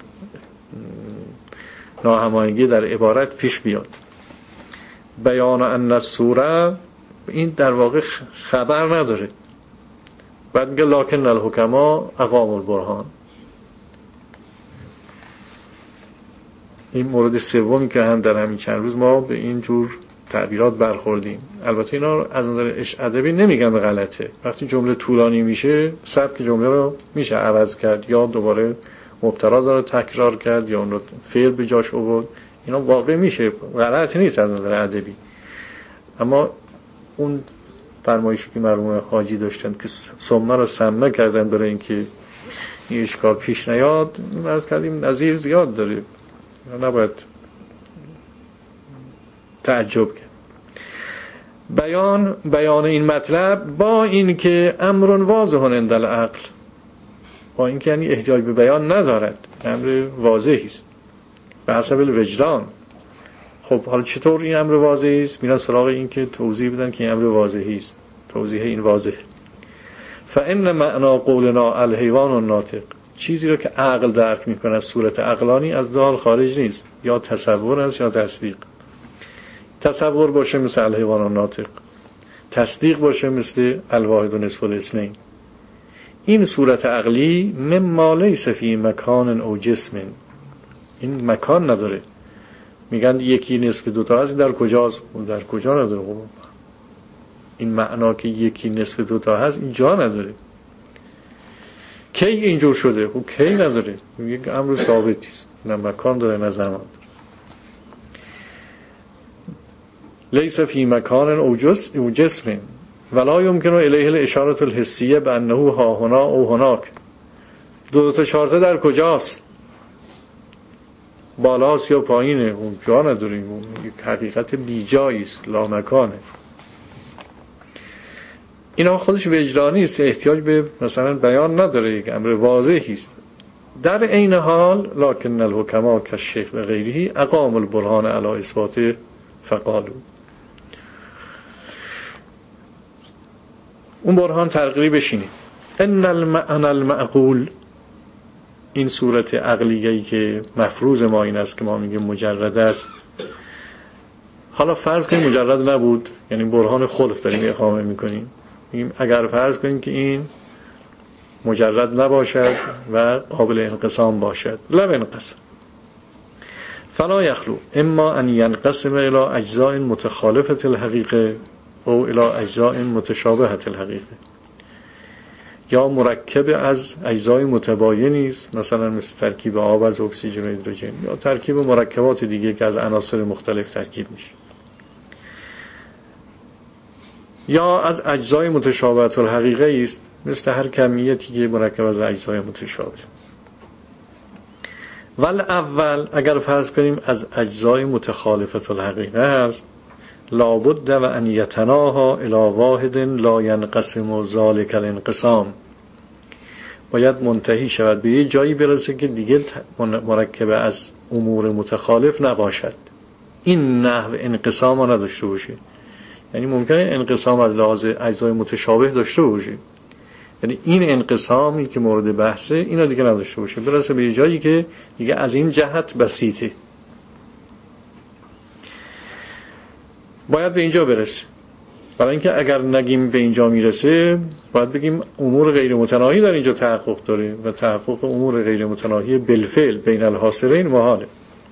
ناهماهنگی در عبارت پیش بیاد. بیان ان الصوره این در واقع خبر نداره. بعد میگه لکن الحکما اقاموا البرهان. این مورد سومی که هم در همین چند روز ما به این جور تعبیرات برخوردیم. البته اینا از نظر عشق ادبی نمیگن غلطه. وقتی جمله طولانی میشه سبک جمله رو میشه عوض کرد، یا دوباره مبتدا داره تکرار کرد، یا اون رو فعل به جاش آورد. اینا واقع میشه، غلط نیست از نظر ادبی. اما اون فرمایشی که مرحوم حاجی داشتن که سمه رو سمه کردن برای اینکه این اشکال پیش نیاد، از کردیم نظیر زیاد داره، نباید تعجب کرد. بیان بیان این مطلب با این که امر واضح عند العقل، با این که یعنی احتیاج به بیان ندارد، امر واضحی است به حسب الوجدان. خب حالا چطور این امر واضحی است؟ میرن سراغ این که توضیح بدن که این امر واضحی است. توضیح این واضح: فإن معنا قولنا الحیوان الناطق، چیزی رو که عقل درک میکنه از صورت عقلانی از دال خارج نیست، یا تصور است یا تصدیق. تصور باشه مثل الحیوان الناطق، تصدیق باشه مثل الواحد و نصف الاثنین. این صورت عقلی مما لیس فی مکان او جسم، این مکان نداره. میگن یکی نصف دوتا هست، در کجاست؟ در کجا نداره. این معنا که یکی نصف دوتا هست اینجا نداره. کی اینجور شده؟ خب کی نداره، یک امر ثابتی است، نه مکان داره نه زمان داره. لیس فی مکان او جسم ولا یمکن الیه الاشاره الحسیه بانه ها هنا او هناک. دو تا چهارتا در کجاست؟ بالاست یا پایینه؟ اون جا نداریم، اون یک حقیقت بی جایی است، لا مکانه. اینا خودش وجدانی است، احتیاج به مثلا بیان نداره، یک امر واضحی است. در عین حال لکن الحکما کالشیخ و غیره اقاموا البرهان علی اثبات فقالوا. اون برهان ترقیقی بشینید. ان المعنى المعقول، این صورت عقلیه‌ای که مفروض ما این است که ما میگیم مجرد است. حالا فرض کنیم مجرد نبود، یعنی برهان خلف داریم اقامه میکنیم. میگیم اگر فرض کنیم که این مجرد نباشد و قابل انقسام باشد، لا انقسم فلا یخلو اما ان ينقسم الى اجزاء متخالفه الحقیقه او الى اجزاء متشابهه الحقیقه، یا مرکب از اجزای متباینی است، مثلا مثل ترکیب آب از اکسیژن و هیدروژن، یا ترکیب مرکبات دیگه که از عناصر مختلف ترکیب میشه، یا از اجزای متشابهه الحقیقه است، مثل هر کمیتی که مرکب از اجزای متشابه. ول اول اگر فرض کنیم از اجزای متخالفه الحقیقه است، لابد و ان یتناها الی واحد لا ینقسم ذلک الانقسام، باید منتهی شود به یه جایی برسه که دیگه مرکب از امور متخالف نباشد، این نحو انقسام ها نداشته باشه. یعنی ممکنه انقسام از لحاظ اجزای متشابه داشته باشه، یعنی این انقسامی که مورد بحثه اینا دیگه نداشته باشه، برسه به یه جایی که دیگه از این جهت بسیطه، باید به اینجا برسه. برای اینکه اگر نگیم به اینجا میرسه، باید بگیم امور غیر متناهی در اینجا تحقق داره و تحقق امور غیر متناهی بالفعل بین الحاصرین محاله.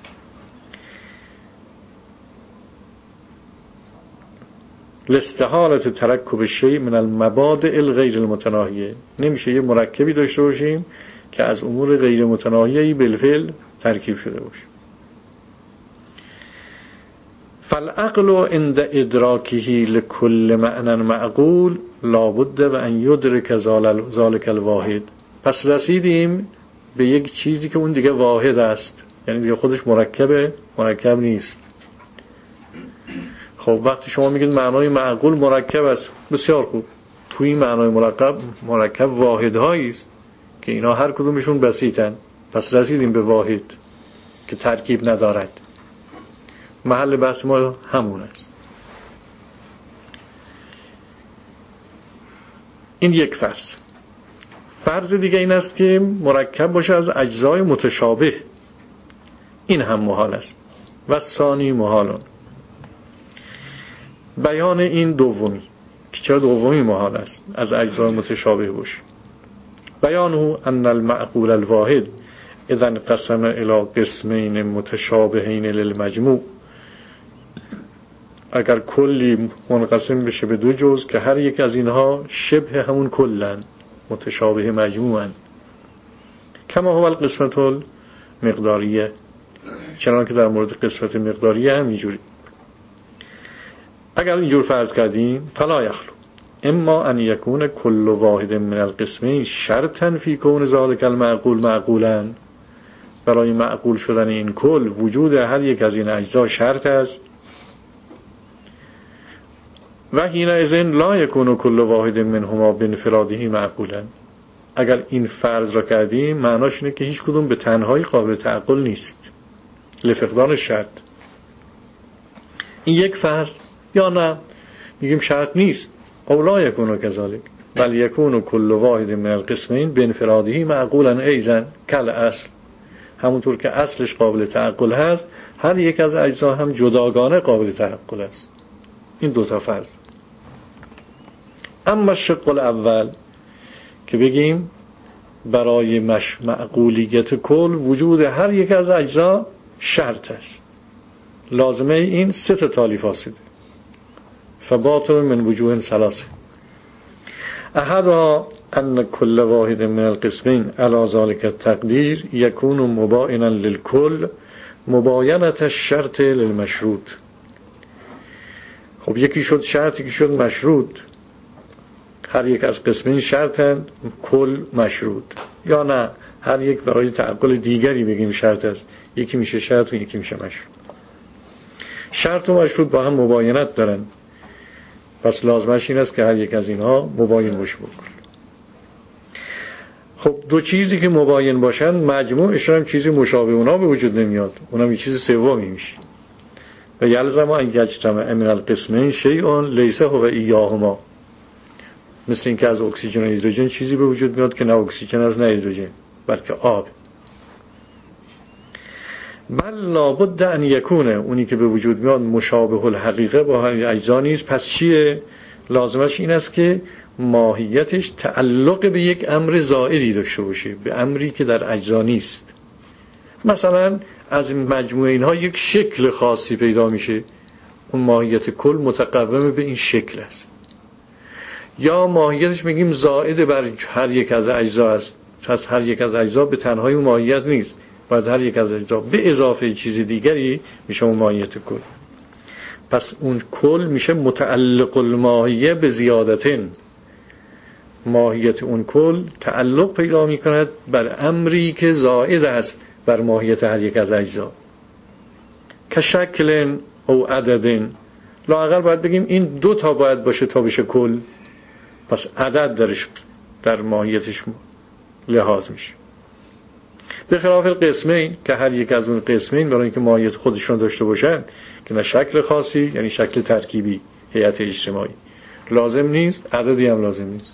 لاستحالة ترکب الشیء من المبادئ الغیر المتناهیه، نمیشه یه مرکبی داشته باشیم که از امور غیر متناهیه بالفعل ترکیب شده باشه. فالعقل عند ادراکه لكل معنى معقول لابد و ان یدرک ذلك الواحد. پس رسیدیم به یک چیزی که اون دیگه واحد است، یعنی دیگه خودش مرکبه مرکب نیست. خب وقتی شما میگید معنای معقول مرکب است، بسیار خوب، توی این معنای مرکب مرکب واحدهایی است که اینا هر کدومشون بسیطن، پس رسیدیم به واحد که ترکیب ندارد. محل بحث ما همون است. این یک فرض. فرض دیگه این است که مرکب باشه از اجزای متشابه، این هم محال است. و ثانی محالون بیان این دومی که چرا دومی محال است از اجزای متشابه باشه. بیانه ان المعقول الواحد اذا انقسم الى قسمین متشابهین للمجموع، اگر کلی منقسم بشه به دو جزء که هر یک از اینها شبه همون کلن، متشابه مجموعن، کما هو القسمت المقداریه، چنان که در مورد قسمت مقداریه هم اینجوری. اگر اینجور فرض کردیم فلا یخلو اما ان یکون کل واحد من القسمین شرطا فی کون ذلک المعقول معقولا، برای معقول شدن این کل وجود هر یک از این اجزا شرط است. و حینئذ لا یکون کل واحد منهما بانفراده معقولا، اگر این فرض را کردیم معناش اینه که هیچ کدوم به تنهایی قابل تعقل نیست لفقدان شرط. این یک فرض، یا نه میگیم شرط نیست، او لا یکون کذالک بل یکون کل واحد من القسمین بانفراده معقولا ایضا کل اصل، همونطور که اصلش قابل تعقل هست هر یک از اجزا هم جداگانه قابل تعقل است. این دو تا فرض. اما الشق الاول که بگیم برای مش معقولیت کل وجود هر یک از اجزا شرط است، لازمه این سه تا تالی فاسده، فباطل من وجوه ثلاثه. احدها ان كل واحد من القسمين على ذلك التقدير يكون مباينا للكل مباينة الشرط للمشروط. خب یکی شد شرط، یکی شد مشروط، هر یک از قسمین شرطن، کل مشروط، یا نه هر یک برای تعقل دیگری بگیم شرط است، یکی میشه شرط و یکی میشه مشروط. شرط و مشروط با هم مباینت دارن، پس لازمش این است که هر یک از اینها مباین باشه با کل. خب دو چیزی که مباین باشن مجموعش هم چیزی مشابه اونا به وجود نمیاد، اونم یه چیز سومی میشه. و یلزم ان یجتمع من القسمین شیء لیس هو ایاهما، مثل این که از اکسیژن و هیدروژن چیزی به وجود میاد که نه اکسیژن از نه هیدروژن بلکه آب. بل لابد ان یکونه، اونی که به وجود میاد مشابه الحقیقه با هر اجزا نیست. پس چیه؟ لازمش این است که ماهیتش تعلق به یک امر زائری داشته باشه، به امری که در اجزا نیست. مثلا از این مجموعه اینها یک شکل خاصی پیدا میشه، اون ماهیت کل متقوم به این شکل است. یا ماهیتش میگیم زائد بر هر یک از اجزا است، پس هر یک از اجزا به تنهایی اون ماهیت نیست، باید هر یک از اجزا به اضافه چیز دیگری میشه اون ماهیت کل. پس اون کل میشه متعلق الماهیه به زیادتن، ماهیت اون کل تعلق پیدا میکند بر امری که زائد است بر ماهیت هر یک از اجزا، که شکل او عددن. لااقل باید بگیم این دو تا باید باشه تا بشه کل، پس عدد درش در ماهیتش لحاظ میشه. به خلاف قسمین که هر یک از اون قسمین برای اینکه ماهیت خودشون داشته باشن که نه شکل خاصی یعنی شکل ترکیبی هیئت اجتماعی لازم نیست، عددی هم لازم نیست.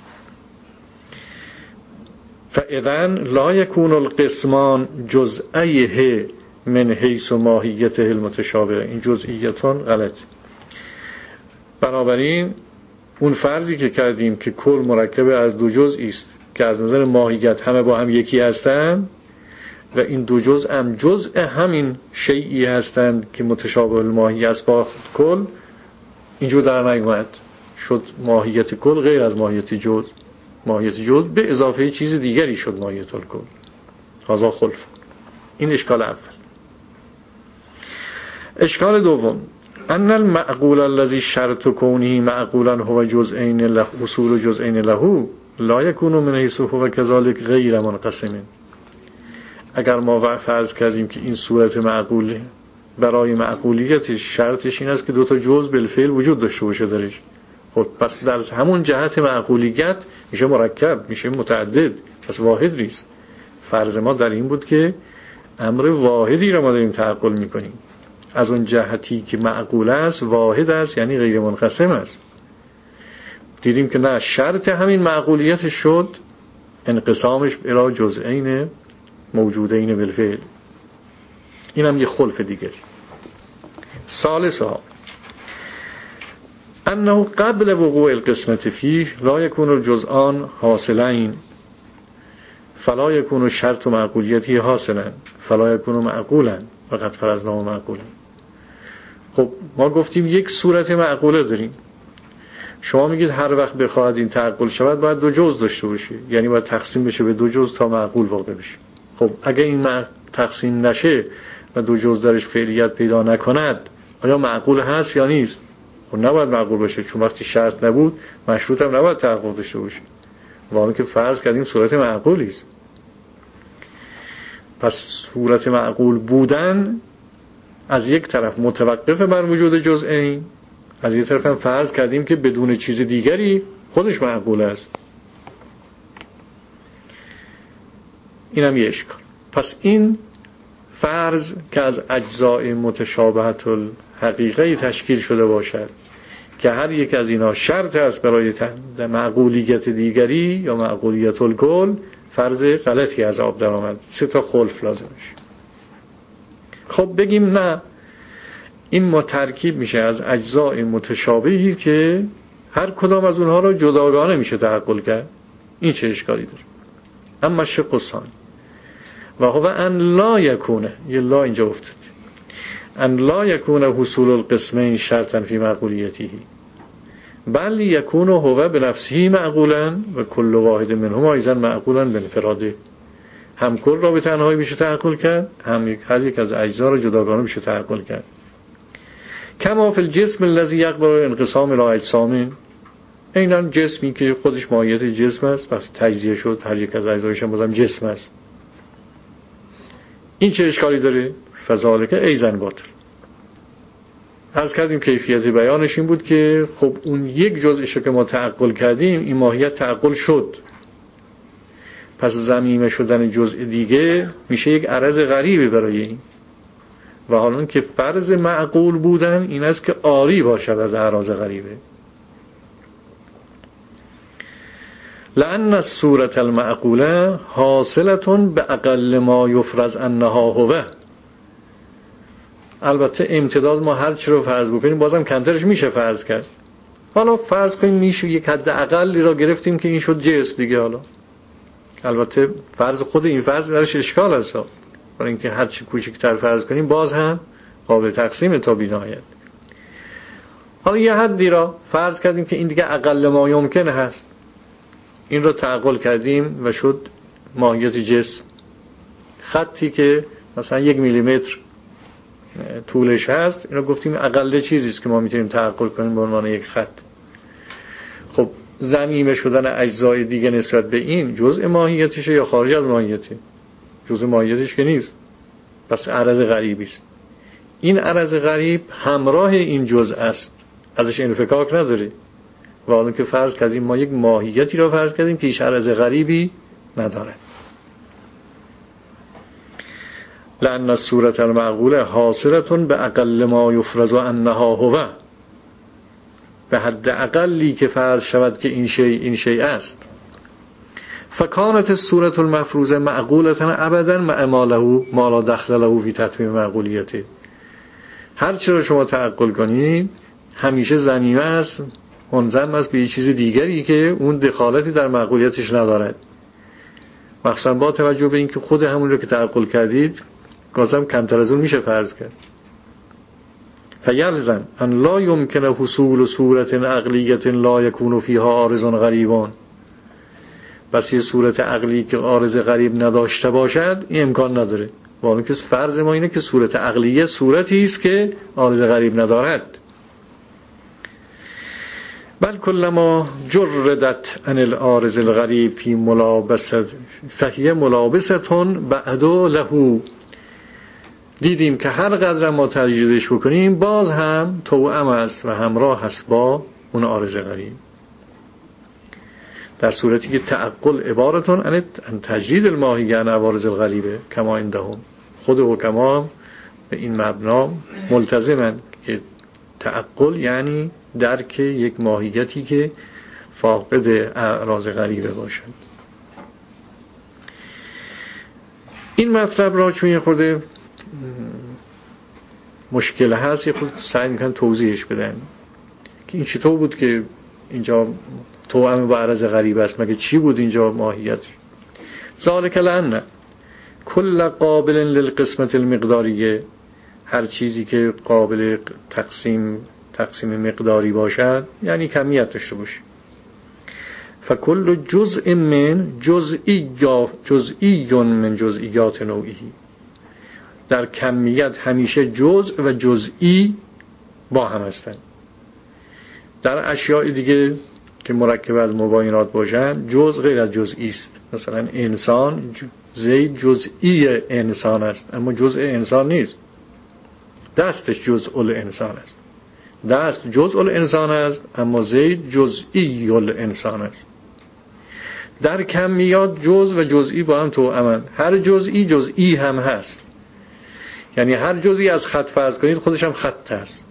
فاذن لا يكون القسمان جزئیه من حیث ماهیته المتشابه. این جزئیتون غلط. بنابراین اون فرضی که کردیم که کل مرکب از دو جزئی است که از نظر ماهیت همه با هم یکی هستند و این دو جزء هم جزء همین شیئی هستند که متشابه الماهی است با کل، اینجور در نیامد، شد ماهیت کل غیر از ماهیت جزء، ماهیت جزء به اضافه چیز دیگری شد ماهیت الکل. هذا خلف. این اشکال اول. اشکال دوم ان المعقول الذي شرط كونه معقولا هو جزئين له اصول جزئين له لا يكون من حيث هو كذلك غیر منقسم. اگر ما فرض کردیم که این صورت معقول برای معقولیتش شرطش این است که دو تا جزء بالفعل وجود داشته باشه درش، خب پس در همون جهت معقولیت میشه مرکب، میشه متعدد، پس واحد نیست. فرض ما در این بود که امر واحدی را ما داریم تعقل میکنیم، از اون جهتی که معقول است واحد است یعنی غیر منقسم است. دیدیم که نه، شرط همین معقولیت شد انقسامش الی جزئین موجودین بالفعل. این هم یه خلف دیگری. ثالثا انه قبل وقوع القسمت فيه لا يكون الجزءان حاصلين فلا يكون شرط معقولیتی حاصلا فلا يكون معقولا فقط فرضناه معقولا. خب ما گفتیم یک صورت معقوله داریم. شما میگید هر وقت بخواهد این تعقل شود باید دو جزء داشته باشه، یعنی باید تقسیم بشه به دو جزء تا معقول واقع بشه. خب اگه این تقسیم نشه و دو جزء درش فعلیت پیدا نکند آیا معقول هست یا نیست؟ خب نباید معقول باشه، چون وقتی شرط نبود مشروط هم نباید تحقق داشته باشه، واقعا که فرض کردیم صورت معقولی است. پس صورت معقول بودن از یک طرف متوقف بر وجود جزئین، از یک طرف هم فرض کردیم که بدون چیز دیگری خودش معقول است. این هم یه اشکال. پس این فرض که از اجزاء متشابهت الحقیقه تشکیل شده باشد که هر یک از اینا شرط است برای معقولیت دیگری یا معقولیت الکل، فرض غلطی از آب در آمد. سه تا خلف لازمش. خب بگیم نه، این ما ترکیب میشه از اجزاء متشابهی که هر کدام از اونها را جداگانه میشه تعقل کرد. این چه اشکالی داره؟ اما شق الثانی و هو ان لا یکونه، یه لا اینجا افتاد، ان لا یکونه حصول القسمین شرطا فی معقولیته بل یکونه هو بنفسه معقولا و کل واحد منهما ایضا معقولا بانفراده. هم کل را به تنهایی میشه تعقل کرد، هم هر یک از اجزا را جداگانه میشه تعقل کرد. کما فی الجسم الذی یقبل انقسام الى اجسام، اینم جسمی که خودش ماهیت جسم است، وقتی تجزیه شد هر یک از اجزایش هم بازم جسم است. این چه اشکالی داره؟ فذالک ایضا باطل. عرض کردیم کیفیت بیانش این بود که خب اون یک جزءش که ما تعقل کردیم این ماهیت تعقل شد، پس ضمیمه شدن جزء دیگه میشه یک عرض غریبه برای این، و حالا که فرض معقول بودن این است که آری باشد از اعراض غریبه. لأن الصورة المعقوله حاصلة بأقل ما يفرض انها هو. البته امتداد ما هر چی رو فرض بکنیم بازم کمترش میشه فرض کرد. حالا فرض کنیم میشه یک حد اقلی را گرفتیم که این شد جسم دیگه. حالا البته فرض خود این فرض درش اشکال هست، برای اینکه هر چی کوچکتر فرض کنیم باز هم قابل تقسیم تا بی‌نهایت. حالا یه حدی را فرض کردیم که این دیگه اقل ما یمکنه هست، این را تعقل کردیم و شد ماهیت جسم. خطی که مثلا یک میلیمتر طولش هست این را گفتیم اقل چیزی است که ما میتونیم تعقل کنیم به عنوان یک خط. خب ضمیمه شدن اجزای دیگه نسبت به این جزء ماهیتشه یا خارج از ماهیته؟ جزء ماهیتش که نیست، پس عرض غریبی است. این عرض غریب همراه این جزء است، ازش انفکاک نداره، و حالا که فرض کردیم ما یک ماهیتی را فرض کردیم که هیچ عرض غریبی ندارد. لأن الصورة المعقوله حاصلة بأقل ما يفرض انها هو، به حد اقلی که فرض شود که این شیء این شیء است. فکانت الصورة المفروضه معقولة ابدا مع ما له ما لا دخل له فی تتمیم معقولیته. هر چی را شما تعقل کنید همیشه ضمیمه است، منضم است به یه چیز دیگری که اون دخالتی در معقولیتش ندارد، مخصوصا با توجه به اینکه خود همون رو که تعقل کردید گازم کمتر از اون میشه فرض کرد. فیلزم ان لا یمکن حصول صورت عقلیت لا یکون فیها عارض غریبان. بس یه صورت عقلی که عارض غریب نداشته باشد این امکان نداره، والا که فرض ما اینه که صورت عقلیه صورتی است که عارض غریب ندارد. بل کلما جردت عن العارض الغریب فی ملابسه فهی ملابستون بعد له. دیدیم که هر قدر ما تجدیدش بکنیم باز هم توأم است و همراه است با اون عارض غریب، در صورتی که تعقل عبارتون عن تجدید الماهیه عن عوارض الغریبه کما عندهم. خود حکما به این مبنا ملتزمند که تعقل یعنی درک یک ماهیتی که فاقد اعراض غریبه باشد. این مطلب را چون یه خورده مشکل هست یه خود سعی میکنن توضیحش بدن این چطور بود که اینجا توأم با عرض غریب است؟ مگه چی بود اینجا ماهیت؟ ذالک لأن کل قابل للقسمت المقداریه، هر چیزی که قابل تقسیم تقسیم مقداری باشد یعنی کمیت داشته باشه. فکل جزء من جزئی جزئی من جزئیات نوعی، در کمیت همیشه جزء و جزئی با هم هستند. در اشیاء دیگه که مرکب از مباینات باشن جزء غیر از جزئی است. مثلا انسان، زید جزئی انسان است اما جزء انسان نیست. دستش جزء الانسان است، دست جزء الانسان است اما زید جزئی الانسان است. در کمیات جزء و جزئی با هم توأمن. هر جزئی جزئی هم هست، یعنی هر جزئی از خط فرض کنید خودش هم خط است.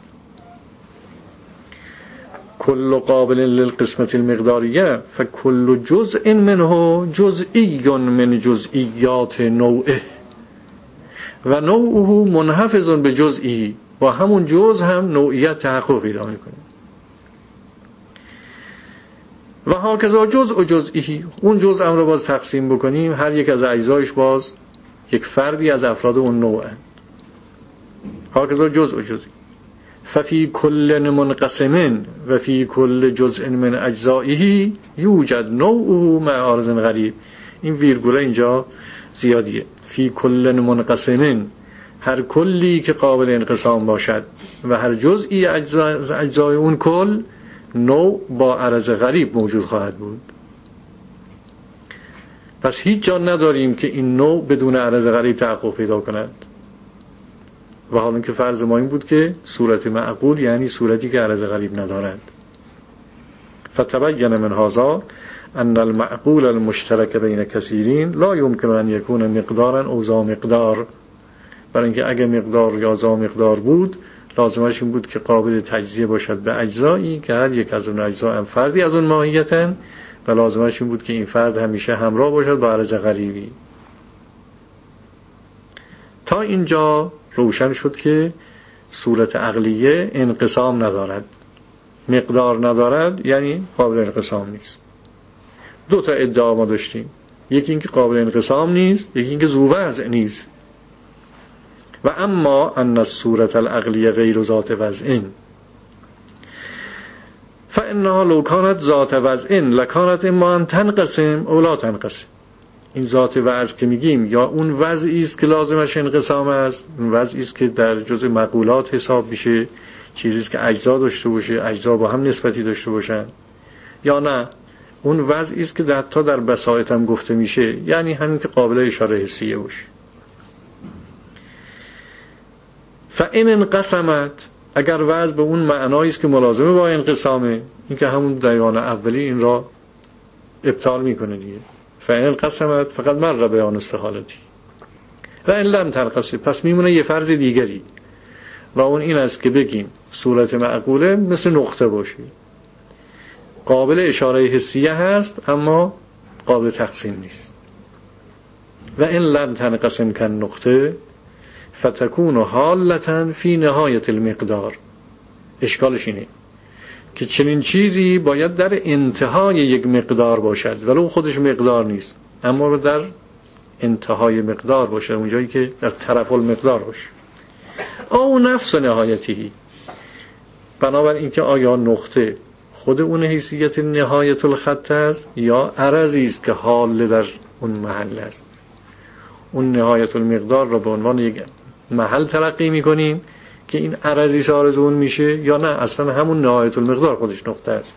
کل قابل للقسمت المقداریه فکل جزء منه جزئی من جزئیات نوعه و نوعه منحفظ به جزئی، با همون جزء هم نوعیت تحقق پیدا میکنه. و هاکذا جزء و جزئی، اون جزء هم رو باز تقسیم بکنیم، هر یک از اجزایش باز یک فردی از افراد اون نوعه. هاکذا جزء و جزئی ففي كل منقسم و فی کل جزء من اجزائه یوجد نوعه مع عارض غریب. این ویرگوله اینجا زیادیه. فی کل منقسم، هر کلی که قابل انقسام باشد و هر جزئی از اجزای اون کل نوع با عرض غریب موجود خواهد بود. پس هیچ جا نداریم که این نوع بدون عرض غریب تحقق پیدا کند. و حالا که فرض ما این بود که صورت معقول یعنی صورتی که عرض غریب ندارد. فتبین من هذا ان المعقول المشترک بین کثیرین لا يمكن ان يكون مقدارا او ذا مقدار. برای اینکه اگه مقدار یا ذا مقدار بود لازمش این بود که قابل تجزیه باشد به اجزایی که هر یک از اون اجزا هم فردی از اون ماهیتن و لازمش این بود که این فرد همیشه همراه باشد با عرض غریبی. تا اینجا روشن شد که صورت عقلیه انقسام ندارد، مقدار ندارد، یعنی قابل انقسام نیست. دو تا ادعا ما داشتیم، یکی اینکه قابل انقسام نیست، یکی اینکه ذو وضع نیست. و اما ان الصورت العقلیه غیر ذات وضع فانها لو كانت ذات وضع لكانت اما ان تنقسم او لا تنقسم. این ذات وضع که میگیم یا اون وضعی است که لازمش انقسام است، اون وضعی است که در جزء مقولات حساب میشه، چیزی است که اجزا داشته باشه، اجزا با هم نسبتی داشته باشن، یا نه اون وضعی است که حتی در بساطت هم گفته میشه، یعنی همین که قابل اشاره حسیه باشه. فإن انقسمت، اگر وضع به اون معنایی است که ملازمه با انقسامه، این که همون دیوان اولی این را ابطال میکنه دیگه. فإن انقسمت فقط مر بیان استحالتی و ان لم تنقسم، پس میمونه یه فرض دیگری و اون این است که بگیم صورت معقوله مثل نقطه باشه، قابل اشاره حسیه هست اما قابل تقسیم نیست. و ان لم تنقسم کن نقطه فتكون حالة فی نهایت المقدار. اشکالش اینه که چنین چیزی باید در انتهای یک مقدار باشد، ولو خودش مقدار نیست اما در انتهای مقدار باشه، اونجایی که در طرف المقدار باشه. او نفس نهایتی، بنابر اینکه آیا نقطه خود اون حیثیت نهایت الخط است یا عرضی است که حال در اون محل است. اون نهایت المقدار را به عنوان یک محل تلقی میکنیم که این عرضی سارز اون میشه، یا نه اصلا همون نهایت المقدار خودش نقطه است.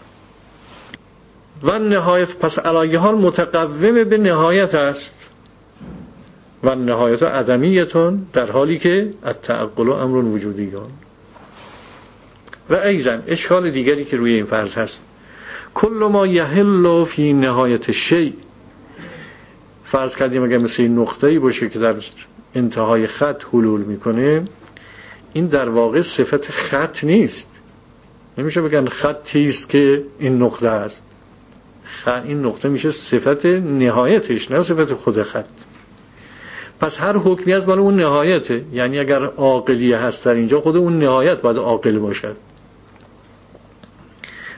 و نهایت پس علایه حال متقوم به نهایت است و نهایت عدمیتون، در حالی که التعقل امر وجودیان. و ایضا اشکال دیگری که روی این فرض هست، کل ما یحل فی نهایت شیء، فرض کردیم اگر مثل این نقطه‌ای باشه که در انتهای خط حلول میکنه، این در واقع صفت خط نیست. نمیشه بگن خطی است که این نقطه است. این نقطه میشه صفت نهایتش، نه صفت خود خط. پس هر حکمی از بالا اون نهایته، یعنی اگر عاقلیه هست در اینجا خود اون نهایت باید عاقل باشد.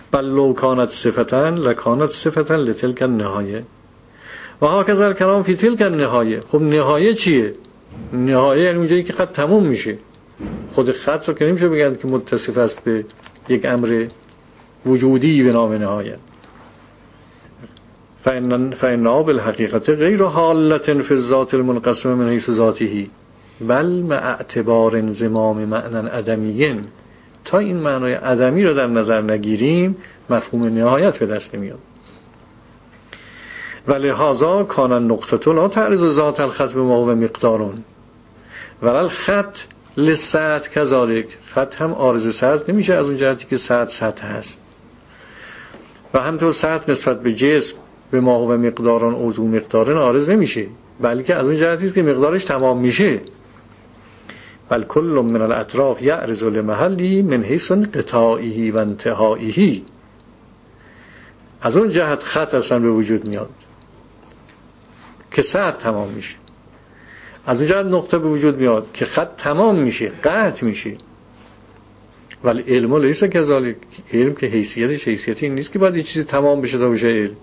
بل لو کانت صفتن لکانت صفتن لتلک النهایه و هاکذا الکلام فی تلک النهایه. خب نهایه چیه؟ نهایه یعنی اونجایی که خط تموم میشه. خود خط رو که نمیشه بگن که متصف است به یک امر وجودی به نام نهایت. فإن فإنها بالحقیقت غیر حالة فی الذات المنقسم من حیث ذاته بل مع اعتبار انضمام معنی عدمی. تا این معنای عدمی رو در نظر نگیریم مفهوم نهایت به دست نمیاد. ولهذا کان النقطة لا تعرض ذات الخط بما هو مقدار ولی الخط للسطح كذلك. خط هم عارض سطح نمیشه از اون جهتی که سطح سطح هست و همطور سطح نسبت به جسم به ما هو مقداران اوزو مقدارن عارض نمیشه، بلکه از اون جهتی که مقدارش تمام میشه. بل کل من الاطراف یعرض لمحلی من حیث انقطاعه و انتهائه. از اون جهت خط اصلا به وجود میاد که سطح تمام میشه، از اون جهت نقطه به وجود میاد که خط تمام میشه، قطع میشه. ولی علم لیس کذالک. علم که حیثیتش حیثیتی این نیست که باید یه چیزی تمام بشه تا بشه علم.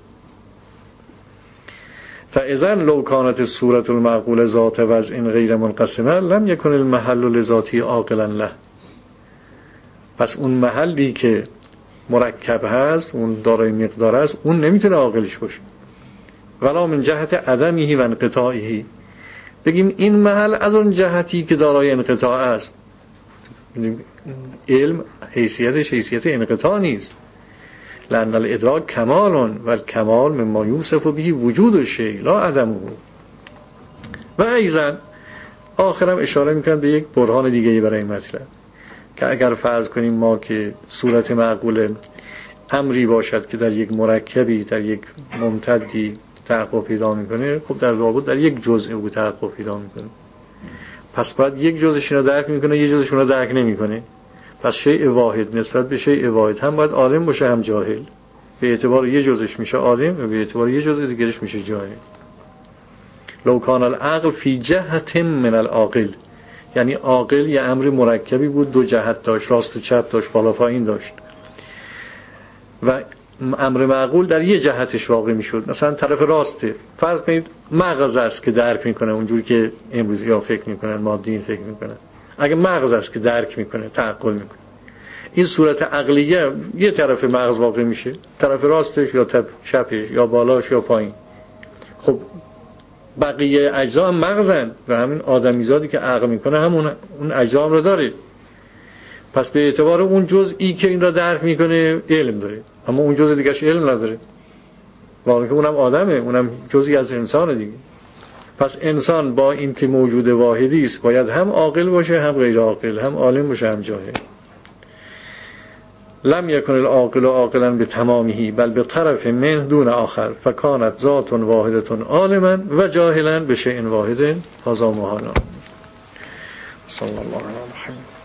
فاذا لو كانت الصورة المعقول ذات وضع غیر منقسمه لم يكن المحل لذاته عاقلا له. پس اون محلی که مرکب هست، اون دارای مقدار است، اون نمیتونه عاقلش باشه. ولا من جهت عدمه و انقطاعه. بگیم این محل از اون جهتی که دارای انقطاع است. علم حیثیتش حیثیت انقطاع نیست. لأن الادراک کمال و الکمال مما یوصف به وجود الشیء لا عدمه. و ایضا آخرم اشاره میکنم به یک برهان دیگه برای این مطلب که اگر فرض کنیم ما که صورت معقول امری باشد که در یک مرکبی، در یک ممتدی تحقق پیدا میکنه، خب در واقع در یک جزء او تحقق پیدا میکنه. پس باید یک جزءش رو درک میکنه، یک جزءش رو درک نمیکنه. پس شیء واحد نسبت به شیء واحد هم باید عالم باشه هم جاهل. به اعتبار یک جزءش میشه عالم و به اعتبار یک جزء دیگرش میشه جاهل. لو کان العقل فی جهت من العاقل، یعنی عاقل یه امر مرکبی بود، دو جهت داشت، راست و چپ داشت، بالا پایین داشت و امر معقول در یه جهتش واقع میشد. مثلا طرف راسته، فرض کنید مغز است که درک میکنه اونجوری که امروزی ها فکر میکنن، مادیین فکر میکنن. اگه مغز است که درک میکنه، تعقل میکنه، این صورت عقلیه یه طرف مغز واقع میشه، طرف راستش یا طرف چپش یا بالاش یا پایین. خب بقیه اجزا هم مغزن و همین آدمیزادی که عقل میکنه همون اون اجزا هم رو داره. پس به اعتبار اون جزئی که این را درک میکنه علم داره، اما اون جزء دیگه‌اش علم نداره. واقعا که اونم آدمه، اونم جزئی از انسانه دیگه. پس انسان با این که موجود واحدی است باید هم عاقل باشه هم غیر عاقل، هم عالم باشه هم جاهل. لم یکن العاقل عاقلا بتمامه بل به طرف من دون آخر فکانت ذات واحدة عالما و جاهلا بشیء واحد. هذا محال. صلی الله علیه و محمد.